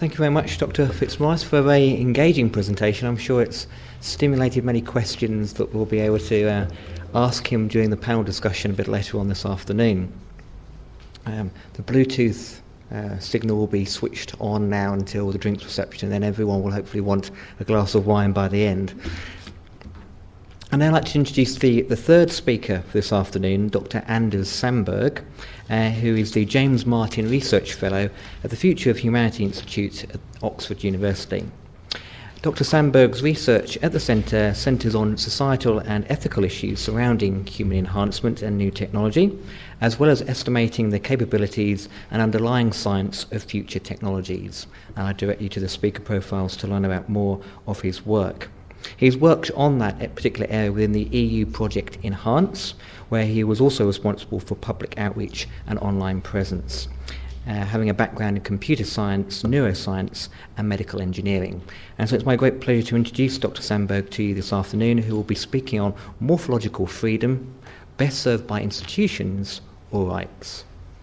Thank you very much, Dr. Fitzmaurice, for a very engaging presentation. I'm sure it's stimulated many questions that we'll be able to ask him during the panel discussion a bit later on this afternoon. The Bluetooth signal will be switched on now until the drinks reception, and then everyone will hopefully want a glass of wine by the end. And I'd like to introduce the third speaker for this afternoon, Dr. Anders Sandberg, who is the James Martin Research Fellow at the Future of Humanity Institute at Oxford University. Dr. Sandberg's research at the centre centres on societal and ethical issues surrounding human enhancement and new technology, as well as estimating the capabilities and underlying science of future technologies. And I direct you to the speaker profiles to learn about more of his work. He's worked on that particular area within the EU project Enhance, where he was also responsible for public outreach and online presence, having a background in computer science, neuroscience and medical engineering. And so it's my great pleasure to introduce Dr. Sandberg to you this afternoon, who will be speaking on morphological freedom, best served by institutions or rights.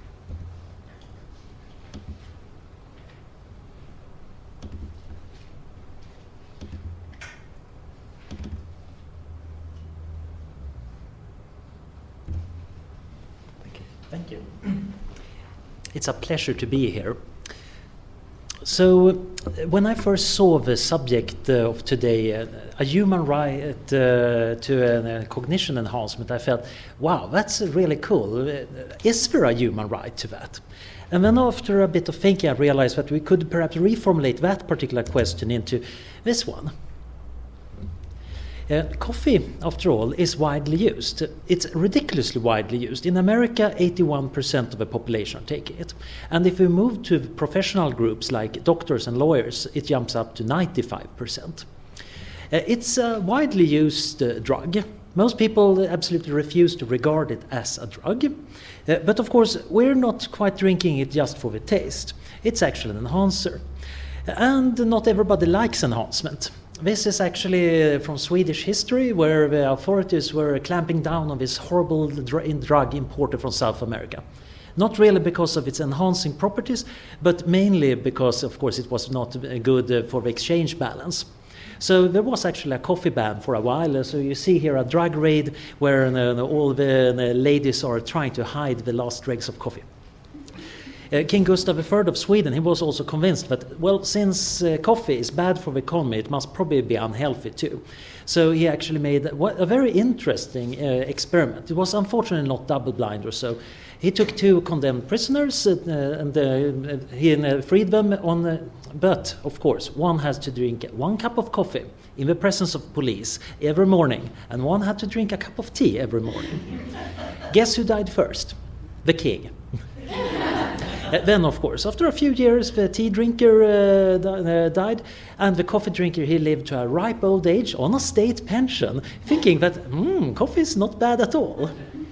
Thank you. It's a pleasure to be here. So, when I first saw the subject of today, a human right to cognition enhancement, I felt, wow, that's really cool. Is there a human right to that? And then after a bit of thinking, I realized that we could perhaps reformulate that particular question into this one. Coffee, after all, is widely used. It's ridiculously widely used. In America, 81% of the population are taking it. And if we move to professional groups like doctors and lawyers, it jumps up to 95%. It's a widely used drug. Most people absolutely refuse to regard it as a drug. But of course, we're not quite drinking it just for the taste. It's actually an enhancer. And not everybody likes enhancement. This is actually from Swedish history, where the authorities were clamping down on this horrible drug imported from South America. Not really because of its enhancing properties, but mainly because, of course, it was not good for the exchange balance. So there was actually a coffee ban for a while. So you see here a drug raid where all the ladies are trying to hide the last dregs of coffee. King Gustav III of Sweden, he was also convinced that, well, since coffee is bad for the economy, it must probably be unhealthy too. So he actually made a very interesting experiment. It was unfortunately not double-blind or so. He took 2 condemned prisoners and he freed them but of course, one has to drink 1 cup of coffee in the presence of police every morning, and one had to drink a cup of tea every morning. Guess who died first? The king. Then, of course, after a few years, the tea drinker died, and the coffee drinker, he lived to a ripe old age on a state pension, thinking that, coffee is not bad at all.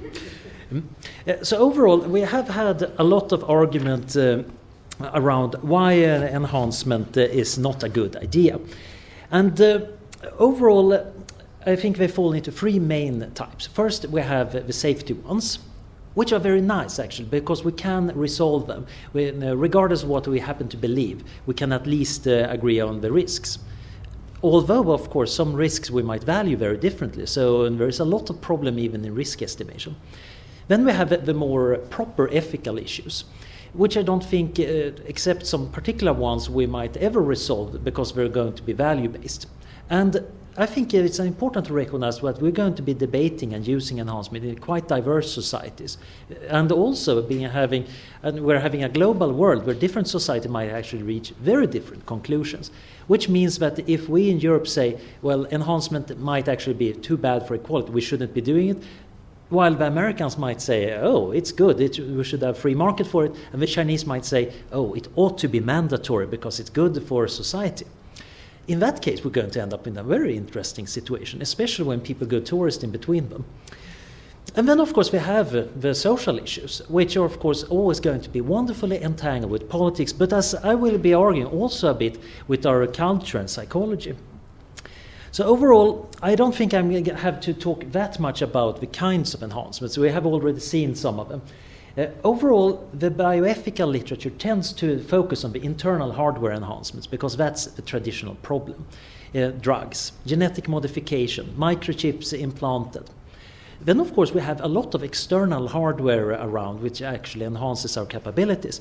So overall, we have had a lot of argument around why enhancement is not a good idea. And overall, I think they fall into 3 main types. First, we have the safety ones, which are very nice, actually, because we can resolve them. Regardless of what we happen to believe, we can at least agree on the risks. Although, of course, some risks we might value very differently, so there is a lot of problem even in risk estimation. Then we have the more proper ethical issues, which I don't think, except some particular ones, we might ever resolve because they're going to be value-based. And I think it's important to recognize that we're going to be debating and using enhancement in quite diverse societies, and also we're having a global world where different societies might actually reach very different conclusions, which means that if we in Europe say, well, enhancement might actually be too bad for equality, we shouldn't be doing it, while the Americans might say, oh, it's good, we should have free market for it, and the Chinese might say, oh, it ought to be mandatory because it's good for society. In that case, we're going to end up in a very interesting situation, especially when people go tourist in between them. And then, of course, we have the social issues, which are, of course, always going to be wonderfully entangled with politics, but as I will be arguing also a bit with our culture and psychology. So overall, I don't think I'm going to have to talk that much about the kinds of enhancements. We have already seen some of them. Overall, the bioethical literature tends to focus on the internal hardware enhancements because that's the traditional problem. Drugs, genetic modification, microchips implanted. Then, of course, we have a lot of external hardware around which actually enhances our capabilities.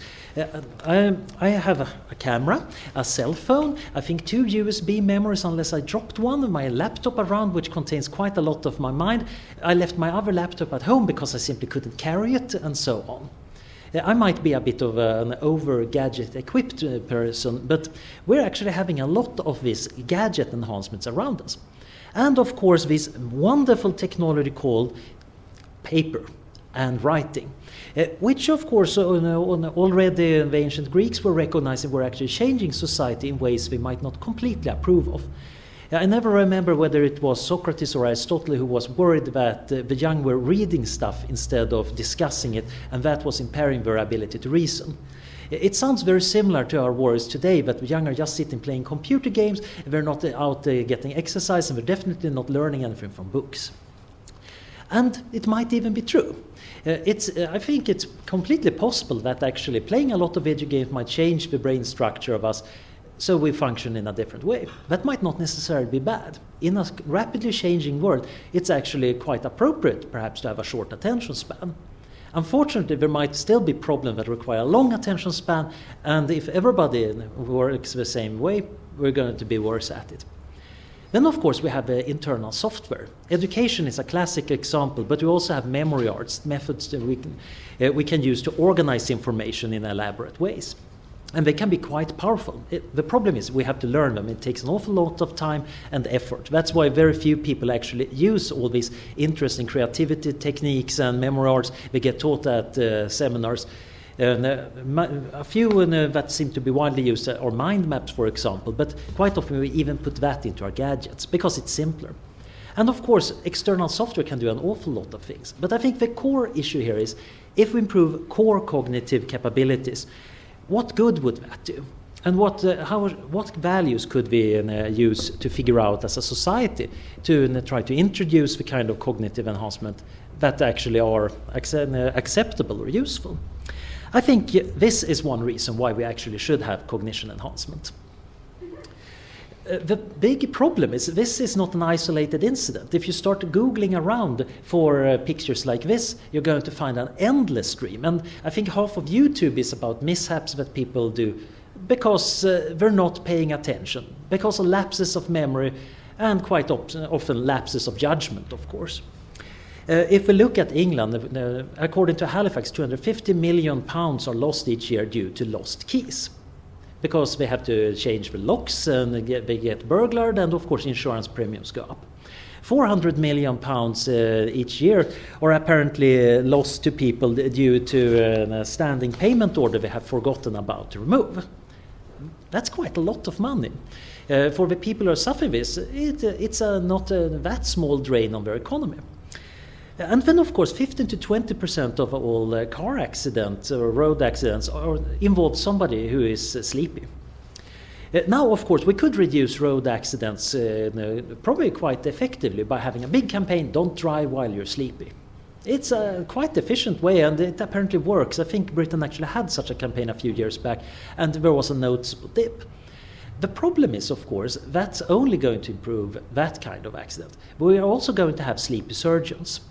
I have a camera, a cell phone, I think 2 USB memories unless I dropped one, my laptop around which contains quite a lot of my mind. I left my other laptop at home because I simply couldn't carry it, and so on. I might be a bit of an over-gadget equipped person, but we're actually having a lot of these gadget enhancements around us. And of course this wonderful technology called paper and writing, which of course already the ancient Greeks were recognizing were actually changing society in ways we might not completely approve of. I never remember whether it was Socrates or Aristotle who was worried that the young were reading stuff instead of discussing it, and that was impairing their ability to reason. It sounds very similar to our worries today, that the young are just sitting playing computer games, they're not out getting exercise, and they're definitely not learning anything from books. And it might even be true. I think it's completely possible that actually playing a lot of video games might change the brain structure of us so we function in a different way. That might not necessarily be bad. In a rapidly changing world, it's actually quite appropriate perhaps to have a short attention span. Unfortunately, there might still be problems that require a long attention span, and if everybody works the same way, we're going to be worse at it. Then, of course, we have the internal software. Education is a classic example, but we also have memory arts, methods that we can use to organize information in elaborate ways. And they can be quite powerful. The problem is we have to learn them. It takes an awful lot of time and effort. That's why very few people actually use all these interesting creativity techniques and memory arts they get taught at seminars. A few that seem to be widely used are mind maps, for example, but quite often we even put that into our gadgets because it's simpler. And of course, external software can do an awful lot of things. But I think the core issue here is if we improve core cognitive capabilities, what good would that do? And what values could we use to figure out as a society to try to introduce the kind of cognitive enhancement that actually are acceptable or useful? I think this is one reason why we actually should have cognition enhancement. The big problem is this is not an isolated incident. If you start Googling around for pictures like this, you're going to find an endless stream. And I think half of YouTube is about mishaps that people do because they're not paying attention, because of lapses of memory and quite often lapses of judgment, of course. If we look at England, according to Halifax, £250 million are lost each year due to lost keys, because they have to change the locks and they get burglared, and of course insurance premiums go up. £400 million each year are apparently lost to people due to a standing payment order they have forgotten about to remove. That's quite a lot of money. For the people who are suffering this, it's not that small drain on their economy. And then, of course, 15 to 20% of all car accidents or road accidents involve somebody who is sleepy. Now, of course, we could reduce road accidents probably quite effectively by having a big campaign, don't drive while you're sleepy. It's a quite efficient way, and it apparently works. I think Britain actually had such a campaign a few years back, and there was a noticeable dip. The problem is, of course, that's only going to improve that kind of accident. But we are also going to have sleepy surgeons.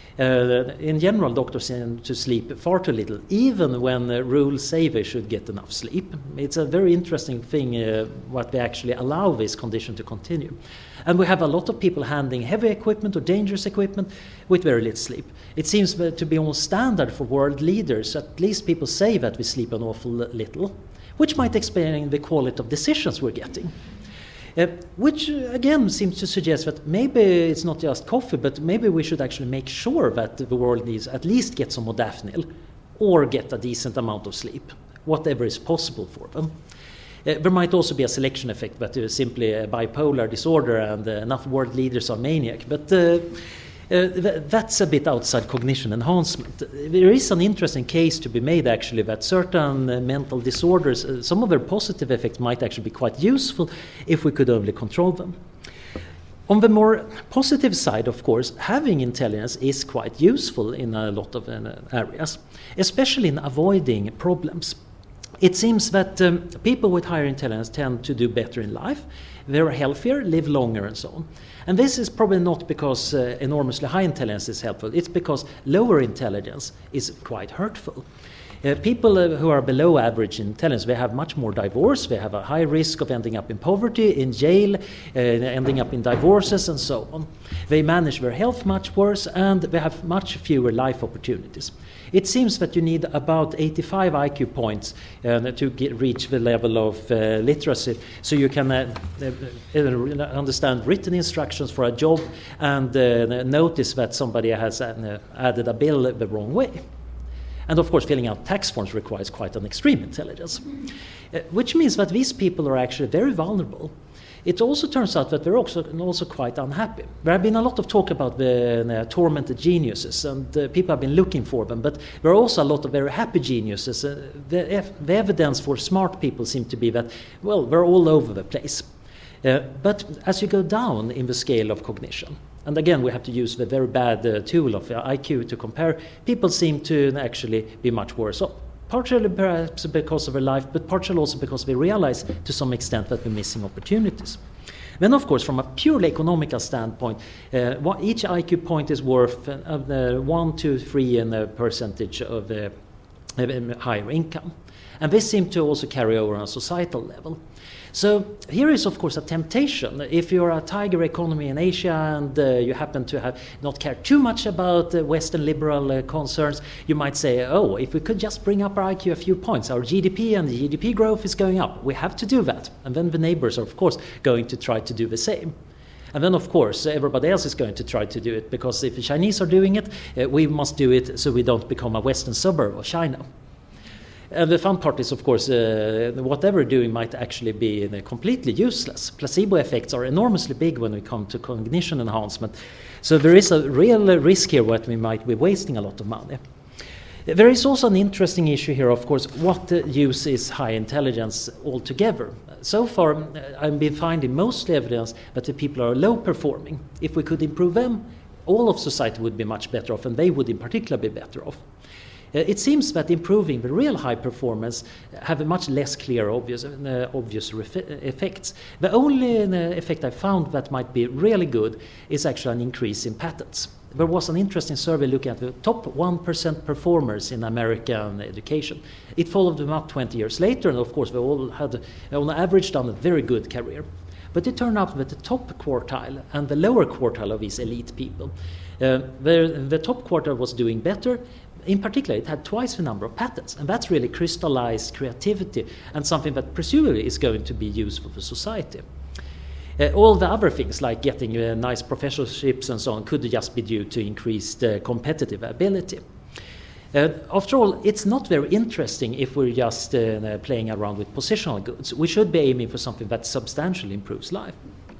In general, doctors tend to sleep far too little, even when rules say they should get enough sleep. It's a very interesting thing what they actually allow this condition to continue. And we have a lot of people handling heavy equipment or dangerous equipment with very little sleep. It seems to be almost standard for world leaders. At least people say that we sleep an awful little, which might explain the quality of decisions we're getting. Which again seems to suggest that maybe it's not just coffee, but maybe we should actually make sure that the world needs at least get some modafinil or get a decent amount of sleep, whatever is possible for them. There might also be a selection effect that is simply a bipolar disorder and enough world leaders are maniac, but that's a bit outside cognition enhancement. There is an interesting case to be made actually that certain mental disorders, some of their positive effects might actually be quite useful if we could only control them. On the more positive side, of course, having intelligence is quite useful in a lot of areas, especially in avoiding problems. It seems that people with higher intelligence tend to do better in life, they're healthier, live longer and so on. And this is probably not because enormously high intelligence is helpful, it's because lower intelligence is quite hurtful. People who are below average intelligence, they have much more divorce, they have a high risk of ending up in poverty, in jail, ending up in divorces and so on. They manage their health much worse and they have much fewer life opportunities. It seems that you need about 85 IQ points to reach the level of literacy, so you can understand written instructions for a job and notice that somebody has added a bill the wrong way. And of course, filling out tax forms requires quite an extreme intelligence, which means that these people are actually very vulnerable. It also turns out that they're also quite unhappy. There have been a lot of talk about the tormented geniuses, and people have been looking for them, but there are also a lot of very happy geniuses. The evidence for smart people seem to be that, well, they're all over the place. But as you go down in the scale of cognition, and again, we have to use the very bad tool of IQ to compare, people seem to actually be much worse off. Partially perhaps because of their life, but partially also because they realize to some extent that they're missing opportunities. Then, of course, from a purely economical standpoint, each IQ point is worth 1 to 3 in a percentage of higher income. And this seems to also carry over on a societal level. So here is, of course, a temptation. If you're a tiger economy in Asia and you happen to have not care too much about Western liberal concerns, you might say, oh, if we could just bring up our IQ a few points, our GDP and the GDP growth is going up. We have to do that. And then the neighbors are, of course, going to try to do the same. And then, of course, everybody else is going to try to do it, because if the Chinese are doing it, we must do it so we don't become a Western suburb of China. And the fun part is, of course, whatever we're doing might actually be completely useless. Placebo effects are enormously big when we come to cognition enhancement. So there is a real risk here that we might be wasting a lot of money. There is also an interesting issue here, of course, what use is high intelligence altogether. So far, I've been finding mostly evidence that the people are low performing. If we could improve them, all of society would be much better off, and they would in particular be better off. It seems that improving the real high performance have a much less clear obvious effects. The only effect I found that might be really good is actually an increase in patents. There was an interesting survey looking at the top 1% performers in American education. It followed them up 20 years later, and of course they all had on average done a very good career. But it turned out that the top quartile and the lower quartile of these elite people, the top quartile was doing better. In particular, it had twice the number of patents, and that's really crystallized creativity and something that presumably is going to be useful for society. All the other things, like getting nice professorships and so on, could just be due to increased competitive ability. After all, it's not very interesting if we're just playing around with positional goods. We should be aiming for something that substantially improves life.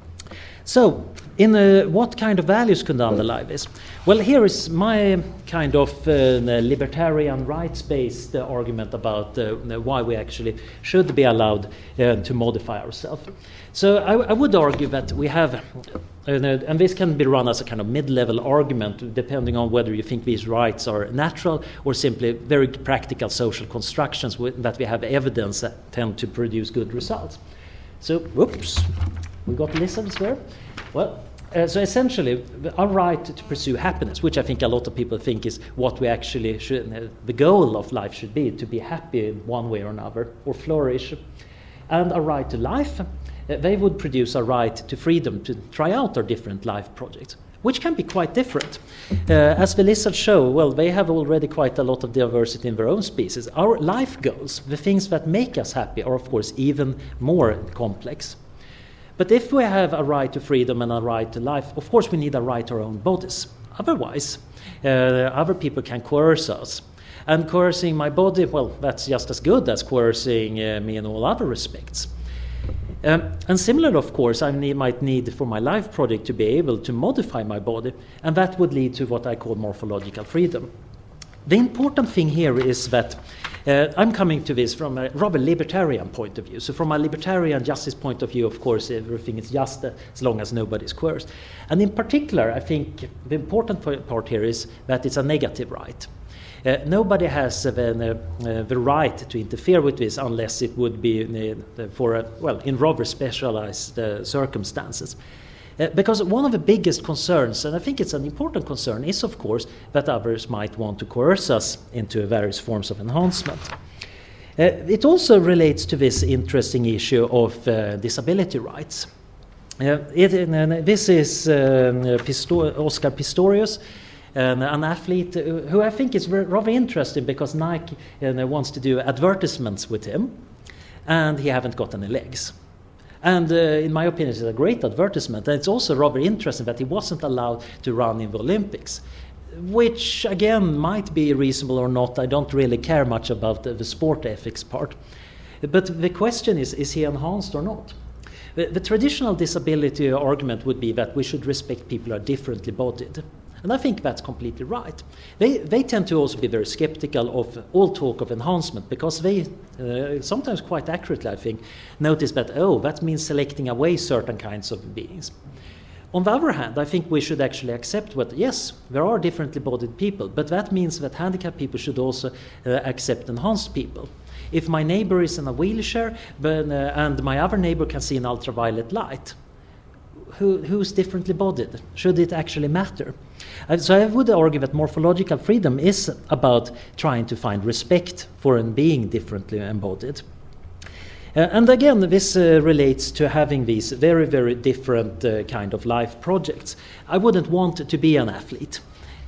So, in what kind of values could underlie this? Well, here is my kind of libertarian rights-based argument about why we actually should be allowed to modify ourselves. So I would argue that we have, and this can be run as a kind of mid-level argument, depending on whether you think these rights are natural or simply very practical social constructions that we have evidence that tend to produce good results. So, whoops. We got lizards there. Well, so essentially, our right to pursue happiness, which I think a lot of people think is what we actually should, the goal of life should be, to be happy in one way or another, or flourish, and a right to life, they would produce a right to freedom to try out our different life projects, which can be quite different. As the lizards show, well, they have already quite a lot of diversity in their own species. Our life goals, the things that make us happy, are of course even more complex. But if we have a right to freedom and a right to life, of course we need a right to our own bodies. Otherwise, other people can coerce us. And coercing my body, well, that's just as good as coercing me in all other respects. And similarly, of course, I might need for my life project to be able to modify my body, and that would lead to what I call morphological freedom. The important thing here is that I'm coming to this from a rather libertarian point of view. So from a libertarian justice point of view, of course, everything is just as long as nobody is coerced. And in particular, I think the important part here is that it's a negative right. Nobody has the right to interfere with this unless it would be in rather specialized circumstances. Because one of the biggest concerns, and I think it's an important concern, is of course that others might want to coerce us into various forms of enhancement. It also relates to this interesting issue of disability rights. This is Oscar Pistorius, an athlete who I think is rather interesting because Nike wants to do advertisements with him, and he haven't got any legs. And in my opinion, it's a great advertisement. And it's also rather interesting that he wasn't allowed to run in the Olympics, which, again, might be reasonable or not. I don't really care much about the sport ethics part. But the question is he enhanced or not? The traditional disability argument would be that we should respect people who are differently bodied. And I think that's completely right. They tend to also be very skeptical of all talk of enhancement because they, sometimes quite accurately, I think, notice that, that means selecting away certain kinds of beings. On the other hand, I think we should actually accept yes, there are differently bodied people, but that means that handicapped people should also accept enhanced people. If my neighbor is in a wheelchair and my other neighbor can see in ultraviolet light, who's differently bodied? Should it actually matter? So I would argue that morphological freedom is about trying to find respect for being differently embodied. And again, this relates to having these very, very different kind of life projects. I wouldn't want to be an athlete.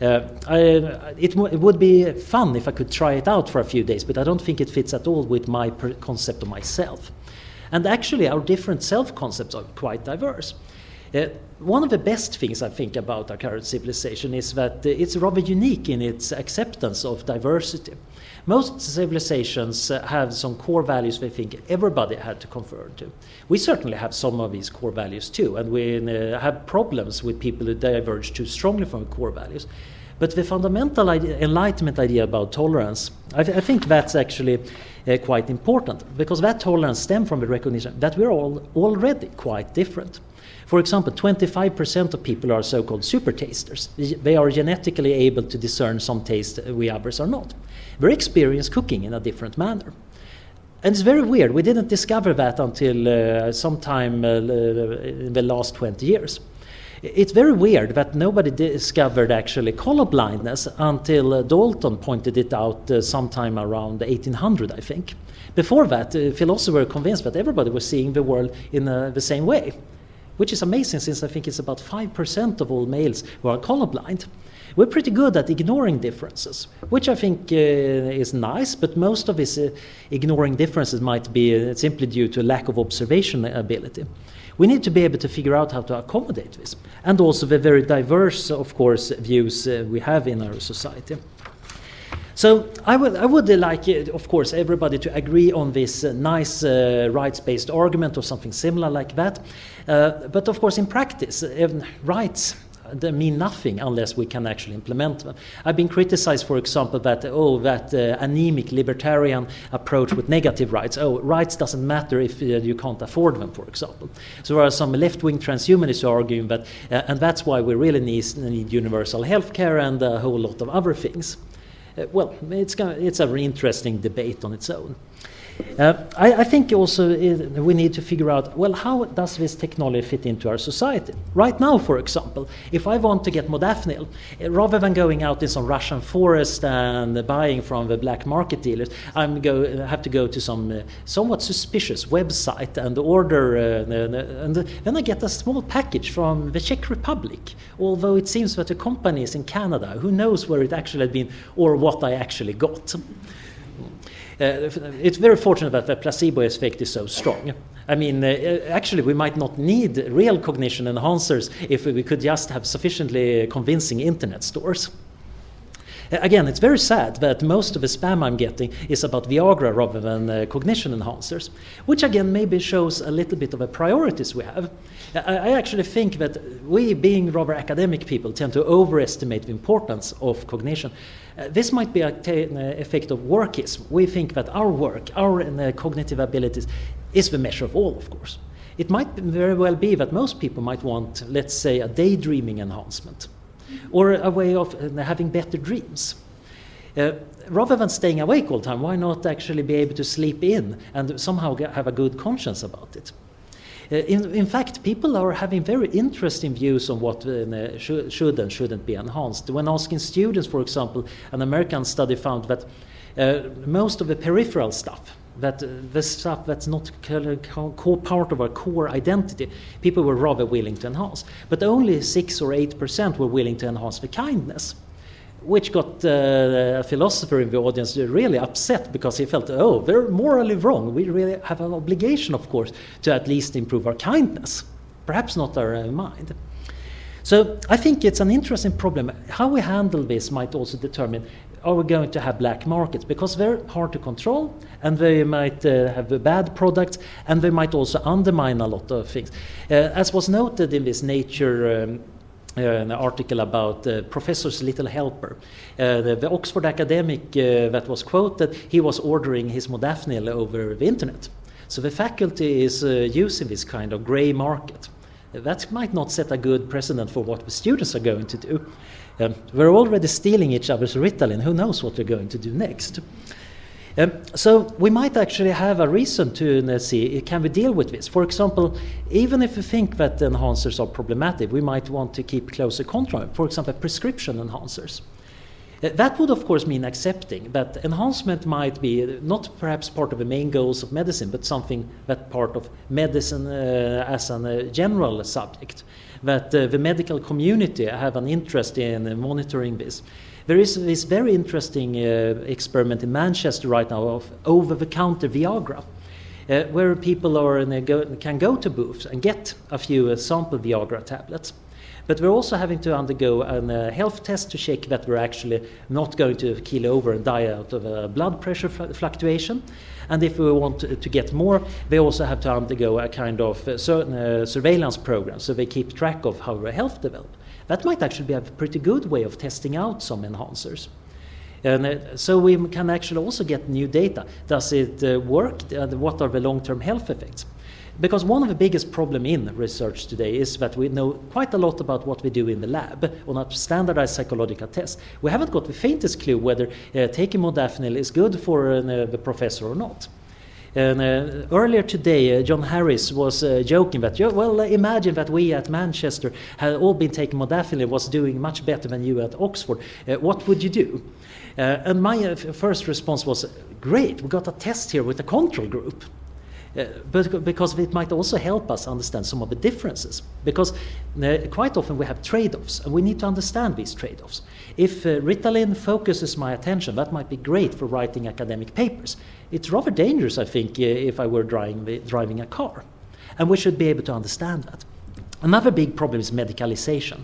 It would be fun if I could try it out for a few days, but I don't think it fits at all with my concept of myself. And actually, our different self-concepts are quite diverse. One of the best things I think about our current civilization is that it's rather unique in its acceptance of diversity. Most civilizations have some core values they think everybody had to conform to. We certainly have some of these core values too, and we have problems with people who diverge too strongly from core values. But the fundamental Enlightenment idea about tolerance, I think that's actually quite important, because that tolerance stems from the recognition that we're all already quite different. For example, 25% of people are so-called super tasters. They are genetically able to discern some taste we others are not. They experience cooking in a different manner. And it's very weird. We didn't discover that until sometime in the last 20 years. It's very weird that nobody discovered actually color blindness until Dalton pointed it out sometime around 1800, I think. Before that, philosophers were convinced that everybody was seeing the world in the same way, which is amazing since I think it's about 5% of all males who are colorblind. We're pretty good at ignoring differences, which I think is nice, but most of this ignoring differences might be simply due to lack of observation ability. We need to be able to figure out how to accommodate this, and also the very diverse, of course, views we have in our society. So I would like, of course, everybody to agree on this nice rights-based argument or something similar like that. But of course, in practice, rights they mean nothing unless we can actually implement them. I've been criticized, for example, that anemic libertarian approach with negative rights. Rights doesn't matter if you can't afford them, for example. So there are some left-wing transhumanists arguing that, and that's why we really need universal health care and a whole lot of other things. It's an interesting debate on its own. I think also we need to figure out, how does this technology fit into our society? Right now, for example, if I want to get modafinil, rather than going out in some Russian forest and buying from the black market dealers, I have to go to some somewhat suspicious website and order, and then I get a small package from the Czech Republic, although it seems that the company is in Canada. Who knows where it actually had been or what I actually got? It's very fortunate that the placebo effect is so strong. I mean, actually, we might not need real cognition enhancers if we could just have sufficiently convincing internet stores. Again, it's very sad that most of the spam I'm getting is about Viagra rather than cognition enhancers, which again maybe shows a little bit of the priorities we have. I actually think that we, being rather academic people, tend to overestimate the importance of cognition. This might be an effect of workism. We think that our work, our cognitive abilities, is the measure of all, of course. It might very well be that most people might want, let's say, a daydreaming enhancement, or a way of having better dreams. Rather than staying awake all the time, why not actually be able to sleep in and somehow have a good conscience about it? In fact, people are having very interesting views on what should and shouldn't be enhanced. When asking students, for example, an American study found that most of the peripheral stuff, that the stuff that's not part of our core identity, people were rather willing to enhance. But only 6 or 8% were willing to enhance the kindness, which got a philosopher in the audience really upset, because he felt, oh, they're morally wrong. We really have an obligation, of course, to at least improve our kindness, perhaps not our mind. So I think it's an interesting problem. How we handle this might also determine, are we going to have black markets? Because they're hard to control, and they might have bad products, and they might also undermine a lot of things. As was noted in this Nature an article about Professor's Little Helper. The Oxford academic that was quoted, he was ordering his modafinil over the internet. So the faculty is using this kind of grey market. That might not set a good precedent for what the students are going to do. We're already stealing each other's Ritalin. Who knows what they're going to do next? So we might actually have a reason to see, can we deal with this? For example, even if we think that the enhancers are problematic, we might want to keep closer control. For example, prescription enhancers. That would, of course, mean accepting that enhancement might be not perhaps part of the main goals of medicine, but something that part of medicine as a general subject, that the medical community have an interest in monitoring this. There is this very interesting experiment in Manchester right now of over-the-counter Viagra, where people can go to booths and get a few sample Viagra tablets. But we're also having to undergo a health test to check that we're actually not going to keel over and die out of a blood pressure fluctuation. And if we want to get more, they also have to undergo a kind of surveillance program, so they keep track of how their health develops. That might actually be a pretty good way of testing out some enhancers. And so we can actually also get new data. Does it work? What are the long-term health effects? Because one of the biggest problems in research today is that we know quite a lot about what we do in the lab on a standardized psychological test. We haven't got the faintest clue whether taking modafinil is good for the professor or not. And earlier today, John Harris was joking that, well, imagine that we at Manchester had all been taking modafinil, was doing much better than you at Oxford. What would you do? And my first response was, great, we got a test here with a control group. But because it might also help us understand some of the differences. Because quite often we have trade-offs, and we need to understand these trade-offs. If Ritalin focuses my attention, that might be great for writing academic papers. It's rather dangerous, I think, if I were driving a car. And we should be able to understand that. Another big problem is medicalization.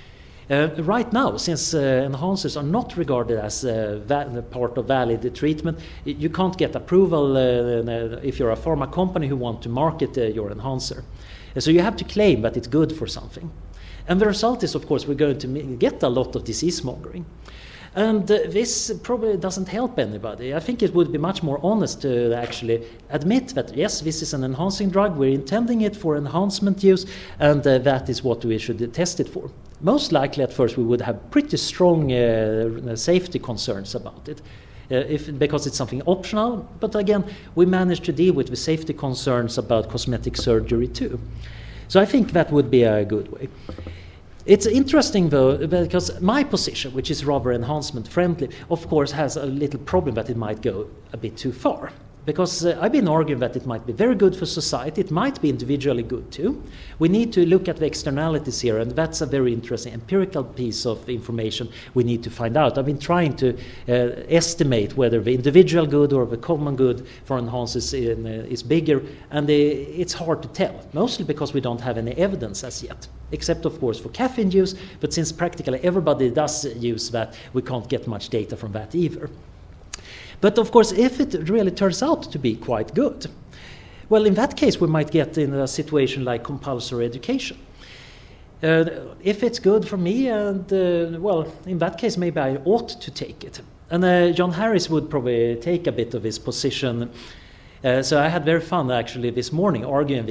Right now, since enhancers are not regarded as part of valid treatment, you can't get approval if you're a pharma company who want to market your enhancer. So you have to claim that it's good for something. And the result is, of course, we're going to get a lot of disease mongering. And this probably doesn't help anybody. I think it would be much more honest to actually admit that, yes, this is an enhancing drug, we're intending it for enhancement use, and that is what we should test it for. Most likely at first we would have pretty strong safety concerns about it, because it's something optional, but again, we managed to deal with the safety concerns about cosmetic surgery too. So I think that would be a good way. It's interesting, though, because my position, which is rather enhancement friendly, of course has a little problem that it might go a bit too far. Because I've been arguing that it might be very good for society, it might be individually good too. We need to look at the externalities here, and that's a very interesting empirical piece of information we need to find out. I've been trying to estimate whether the individual good or the common good for enhancers is bigger, and it's hard to tell, mostly because we don't have any evidence as yet. Except, of course, for caffeine use, but since practically everybody does use that, we can't get much data from that either. But of course, if it really turns out to be quite good, well, in that case, we might get in a situation like compulsory education. If it's good for me, and well, in that case, maybe I ought to take it. And John Harris would probably take a bit of his position. So I had very fun, actually, this morning arguing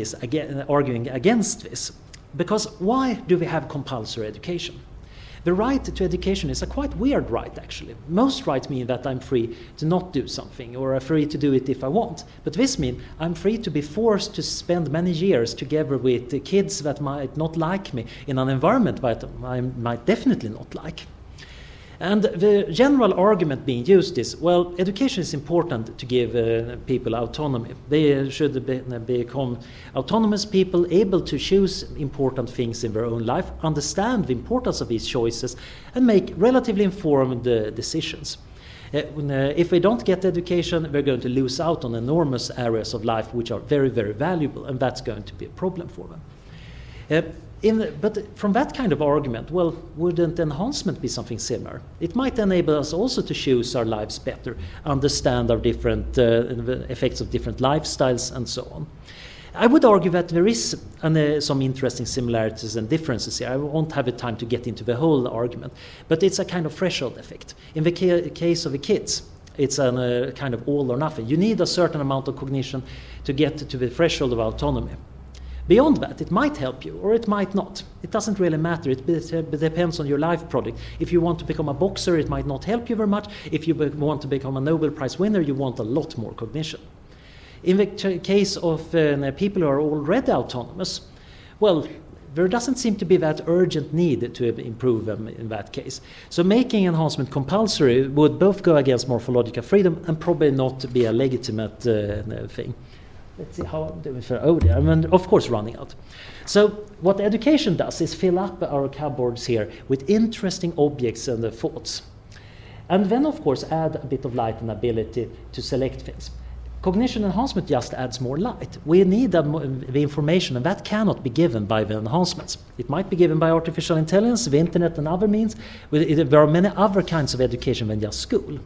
against this. Because why do we have compulsory education? The right to education is a quite weird right, actually. Most rights mean that I'm free to not do something, or I'm free to do it if I want. But this means I'm free to be forced to spend many years together with the kids that might not like me in an environment that I might definitely not like. And the general argument being used is, well, education is important to give people autonomy. They should become autonomous people, able to choose important things in their own life, understand the importance of these choices, and make relatively informed decisions. If they don't get education, they're going to lose out on enormous areas of life which are very, very valuable, and that's going to be a problem for them. But from that kind of argument, well, wouldn't enhancement be something similar? It might enable us also to choose our lives better, understand our different effects of different lifestyles, and so on. I would argue that there is some interesting similarities and differences here. I won't have the time to get into the whole argument, but it's a kind of threshold effect. In the case of the kids, it's a kind of all or nothing. You need a certain amount of cognition to get to the threshold of autonomy. Beyond that, it might help you, or it might not. It doesn't really matter. It depends on your life project. If you want to become a boxer, it might not help you very much. If you want to become a Nobel Prize winner, you want a lot more cognition. In the case of people who are already autonomous, well, there doesn't seem to be that urgent need to improve them in that case. So making enhancement compulsory would both go against morphological freedom and probably not be a legitimate thing. Let's see how I'm doing for Odie. I mean, of course, running out. So what education does is fill up our cupboards here with interesting objects and thoughts. And then, of course, add a bit of light and ability to select things. Cognition enhancement just adds more light. We need the information, and that cannot be given by the enhancements. It might be given by artificial intelligence, the internet, and other means. There are many other kinds of education than just school.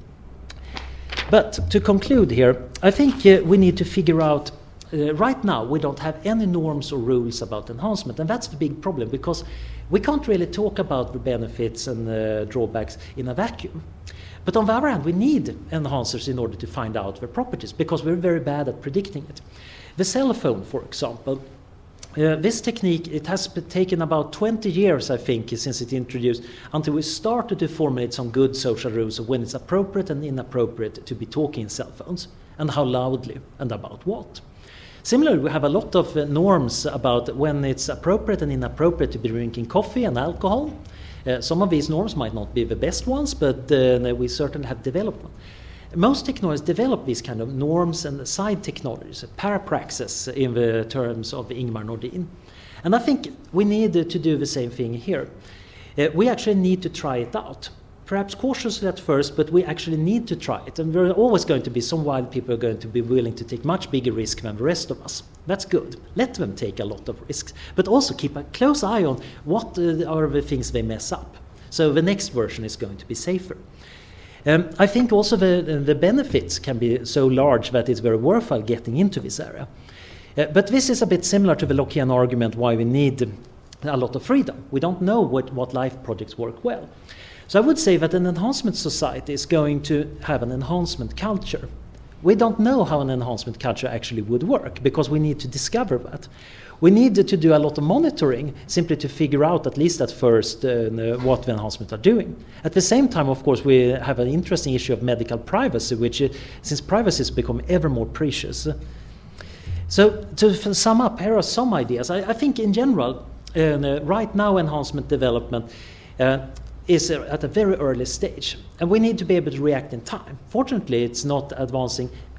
But to conclude here, I think we need to figure out right now, we don't have any norms or rules about enhancement, and that's the big problem, because we can't really talk about the benefits and drawbacks in a vacuum. But on the other hand, we need enhancers in order to find out their properties, because we're very bad at predicting it. The cell phone, for example, this technique, it has taken about 20 years, I think, since it introduced, until we started to formulate some good social rules of when it's appropriate and inappropriate to be talking in cell phones, and how loudly, and about what. Similarly, we have a lot of norms about when it's appropriate and inappropriate to be drinking coffee and alcohol. Some of these norms might not be the best ones, but we certainly have developed them. Most technologies develop these kind of norms and side technologies, parapraxis in the terms of Ingmar Nordin. And I think we need to do the same thing here. We actually need to try it out. Perhaps cautiously at first, but we actually need to try it. And there are always going to be some wild people who are going to be willing to take much bigger risk than the rest of us. That's good. Let them take a lot of risks. But also keep a close eye on what are the things they mess up. So the next version is going to be safer. I think also the benefits can be so large that it's very worthwhile getting into this area. But this is a bit similar to the Lockean argument why we need a lot of freedom. We don't know what life projects work well. So I would say that an enhancement society is going to have an enhancement culture. We don't know how an enhancement culture actually would work, because we need to discover that. We need to do a lot of monitoring simply to figure out, at least at first, what the enhancements are doing. At the same time, of course, we have an interesting issue of medical privacy, which, since privacy has become ever more precious. So to sum up, here are some ideas. I think in general, right now enhancement development is at a very early stage, and we need to be able to react in time. Fortunately, it's not advancing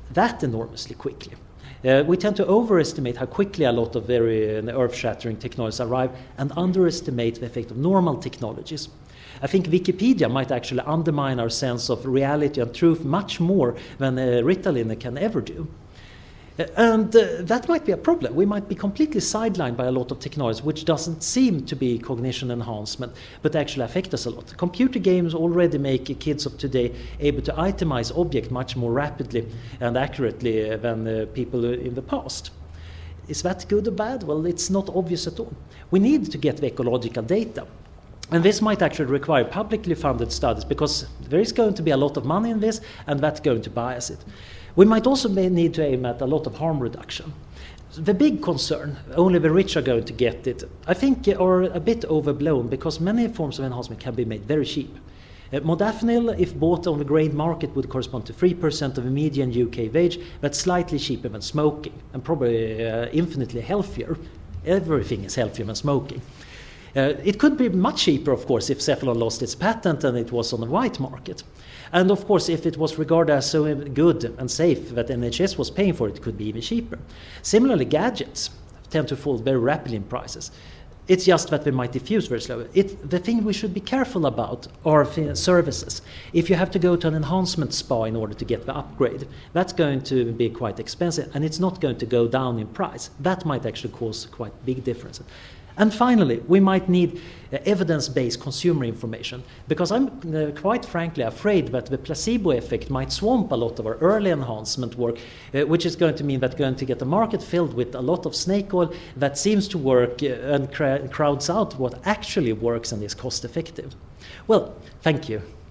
that enormously quickly. We tend to overestimate how quickly a lot of very earth-shattering technologies arrive and underestimate the effect of normal technologies. I think Wikipedia might actually undermine our sense of reality and truth much more than Ritalin can ever do. And that might be a problem. We might be completely sidelined by a lot of technologies which doesn't seem to be cognition enhancement, but actually affect us a lot. Computer games already make kids of today able to itemize objects much more rapidly and accurately than people in the past. Is that good or bad? Well, it's not obvious at all. We need to get the ecological data. And this might actually require publicly funded studies because there is going to be a lot of money in this and that's going to bias it. We might also need to aim at a lot of harm reduction. The big concern, only the rich are going to get it, I think are a bit overblown because many forms of enhancement can be made very cheap. Modafinil, if bought on the grain market, would correspond to 3% of the median UK wage. That's slightly cheaper than smoking and probably infinitely healthier. Everything is healthier than smoking. It could be much cheaper, of course, if Cephalon lost its patent and it was on the white market. And of course, if it was regarded as so good and safe that NHS was paying for it, it could be even cheaper. Similarly, gadgets tend to fall very rapidly in prices. It's just that they might diffuse very slowly. The thing we should be careful about are services. If you have to go to an enhancement spa in order to get the upgrade, that's going to be quite expensive and it's not going to go down in price. That might actually cause quite big differences. And finally, we might need evidence-based consumer information because I'm quite frankly afraid that the placebo effect might swamp a lot of our early enhancement work, which is going to mean that we're going to get a market filled with a lot of snake oil that seems to work and crowds out what actually works and is cost-effective. Well, thank you.